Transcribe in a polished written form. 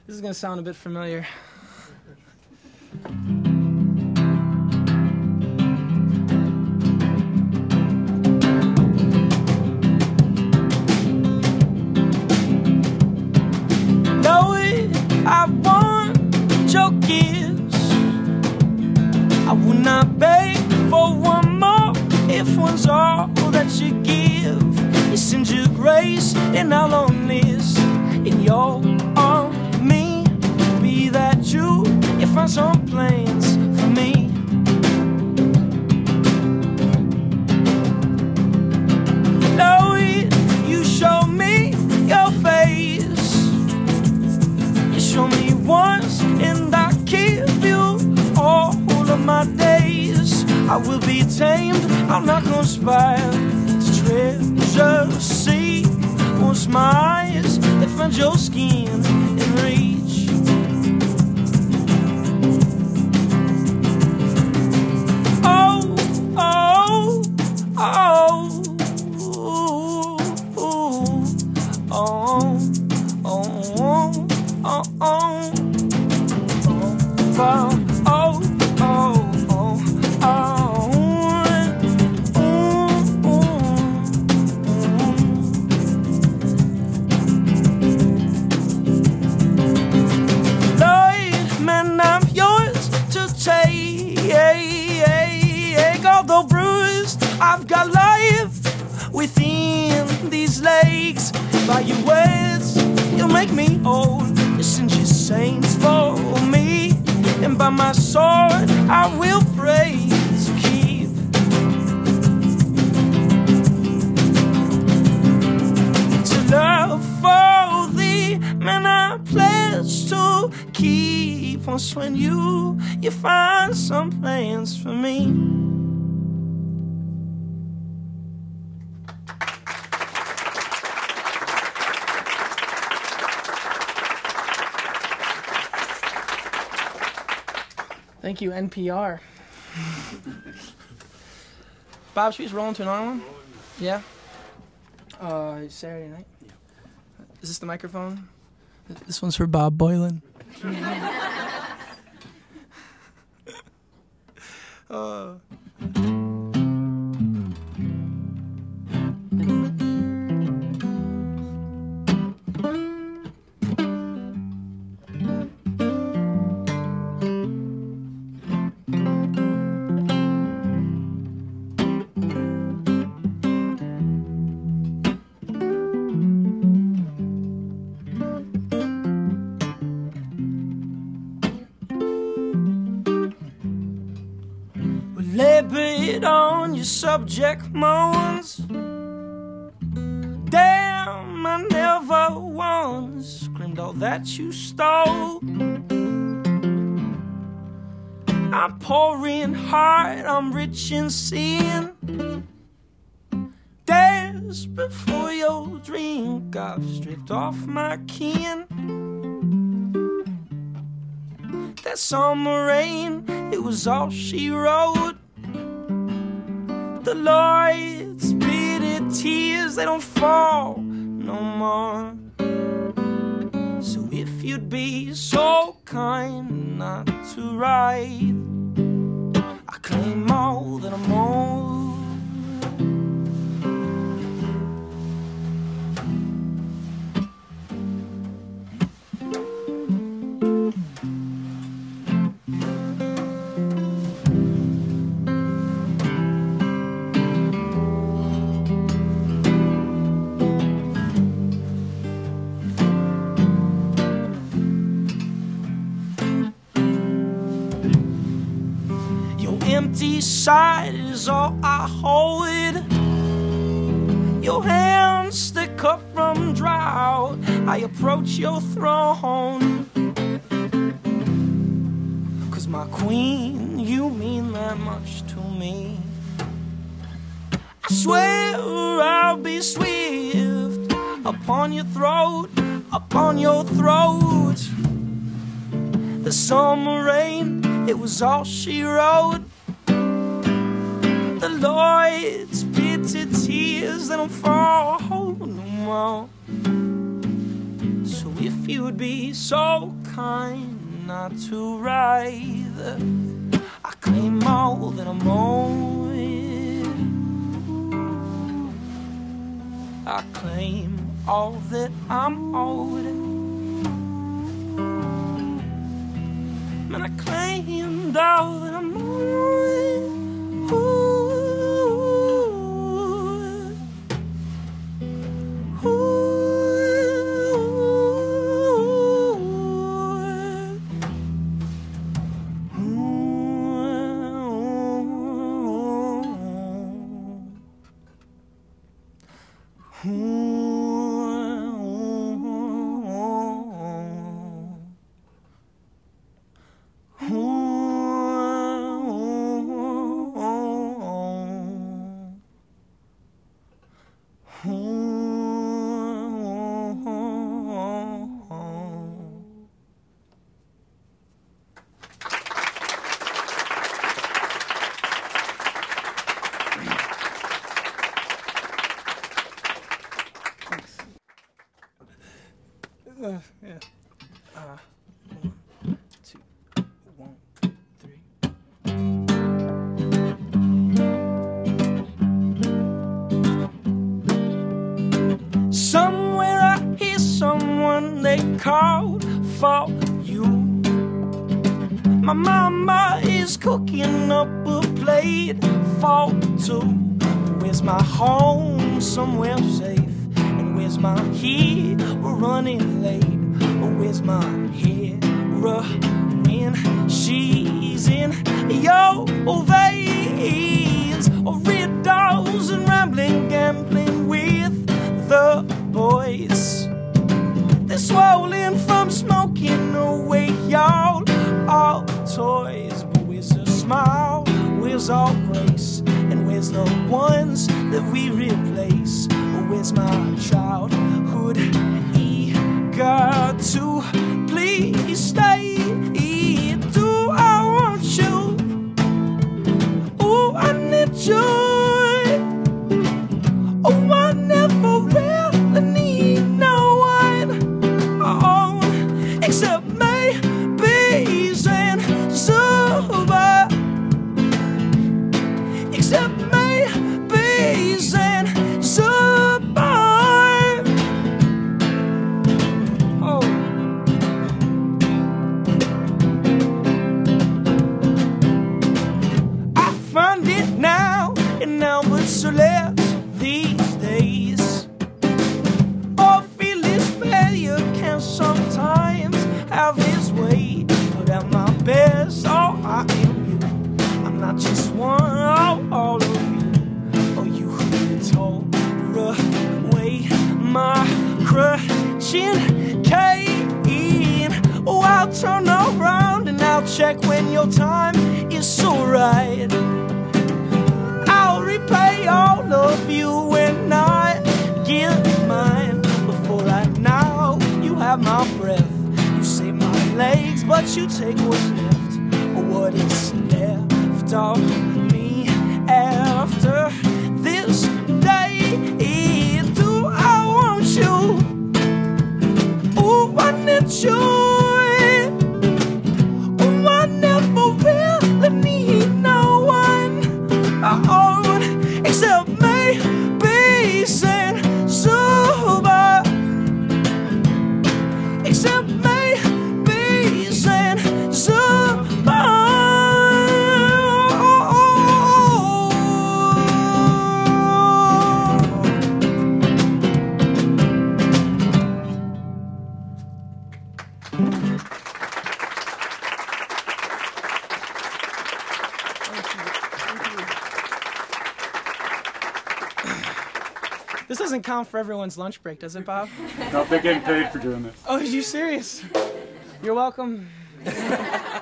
This is gonna sound a bit familiar. I want your gifts. I will not beg for one more. If one's all that you give, you send your grace and I'll own this. In your army, be that you find some plans for me. Lord, you show me your face. Show me once and I give you all of my days. I will be tamed, I'll not conspire to treasure see. Once my eyes, they find your skin in reach. Oh, oh, oh, oh, oh, oh. Oh, oh, oh, oh, oh, Lord, man, I'm yours to take. Although bruised, I've got life within these legs. By your words, you'll make me whole. Send your saints for me, and by my sword I will pray to keep. To love for thee, man, I pledge to keep. Once when you find some plans for me. Thank you, NPR. Bob, should we just roll into another one? Yeah? Saturday night? Yeah. Is this the microphone? This one's for Bob Boylan. On your subject moans. Damn, I never once screamed all that you stole. I'm pouring hard, I'm rich in sin. Desperate for your drink, I've stripped off my kin. That summer rain, it was all she wrote. The Lord's bitter tears, they don't fall no more. So if you'd be so kind not to write, I claim all that I'm owed. Empty side is all I hold. Your hands stick up from drought. I approach your throne. 'Cause my queen, you mean that much to me. I swear I'll be swift upon your throat, upon your throat. The summer rain, it was all she wrote. The Lord's bitter tears, they don't fall no more. So if you'd be so kind not to writhe. I claim all that I'm owed. I claim all that I'm owed. Man, I claimed all that I'm owed. Yeah. 1, 2, 1, 3. Somewhere I hear someone they called for you. My mama is cooking up a plate for two. Where's my home? Somewhere safe. Where's my here? We're running late. Where's my heroine? She's in your veins. Red dolls and rambling, gambling with the boys. They're swollen from smoking away y'all all toys. But where's the smile? Where's all grace? And where's the ones that we replace? Where's my childhood eager to please stay? Do I want you? Oh, I need you. Oh, I never really need no one. Oh, except maybe and super. Except maybe and super. So less these days. Oh, feel this failure can sometimes have his way. But at my best, oh, I am you. I'm not just one, oh, all of you. Oh, you who told away my crushing cane. Oh, I'll turn around and I'll check when your time is so right. I'll repay all of you when I give mine. Before right now, you have my breath. You save my legs, but you take what's left. Or what is left of me after this day. Do I want you? Oh, I need you. Oh, I never really need no one. Except maybe and super. Except maybe and super. This doesn't count for everyone's lunch break, does it, Bob? No, they're getting paid for doing this. Oh, are you serious? You're welcome.